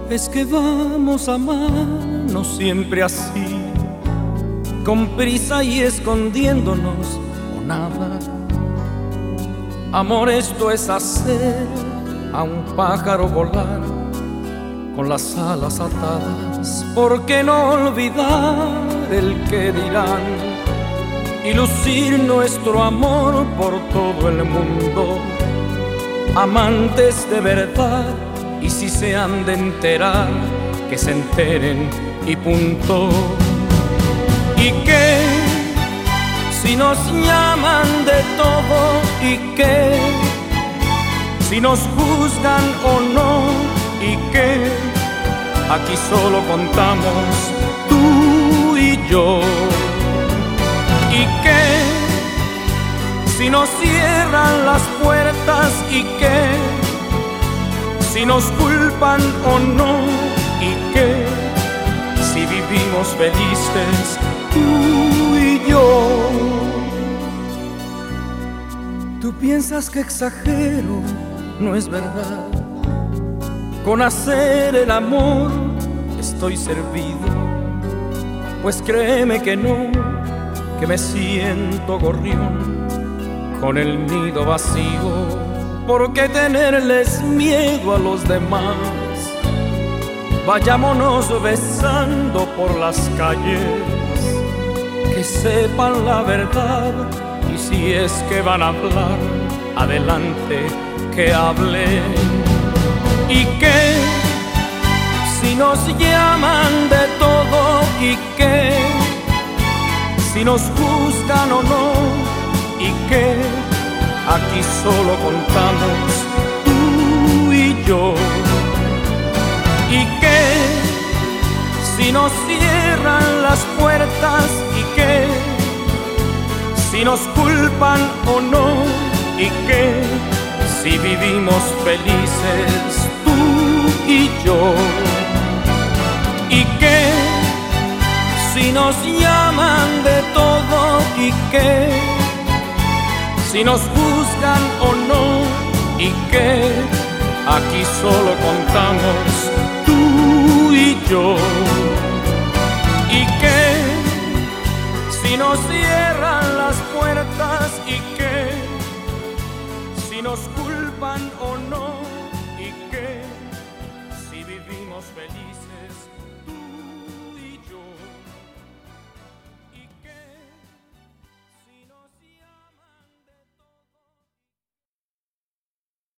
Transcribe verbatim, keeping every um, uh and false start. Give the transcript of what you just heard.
Es que vamos a amarnos siempre así, con prisa y escondiéndonos o nada. Amor, esto es hacer a un pájaro volar con las alas atadas. ¿Por qué no olvidar el que dirán y lucir nuestro amor por todo el mundo? Amantes de verdad, y si se han de enterar, que se enteren y punto. ¿Y qué si nos llaman de todo? ¿Y qué si nos juzgan o no? ¿Y qué? Aquí solo contamos tú y yo. ¿Y qué si nos cierran las puertas? ¿Y qué si nos culpan o no? ¿Y qué si vivimos felices tú y yo? Tú piensas que exagero, no es verdad. Con hacer el amor estoy servido, pues créeme que no, que me siento gorrión con el nido vacío. ¿Por qué tenerles miedo a los demás? Vayámonos besando por las calles, que sepan la verdad. Y si es que van a hablar, adelante, que hablen. ¿Y qué si nos llaman de todo? ¿Y qué si nos juzgan o no? ¿Y qué? Aquí solo contamos tú y yo. ¿Y qué si nos cierran las puertas? ¿Y qué si nos culpan o no? ¿Y qué si vivimos felices tú y yo? ¿Y qué si nos llaman de todo? ¿Y qué si nos juzgan o no? ¿Y qué? Aquí solo contamos tú y yo. ¿Y qué si nos cierran las puertas? ¿Y qué si nos culpan o no? ¿Y qué si vivimos felices?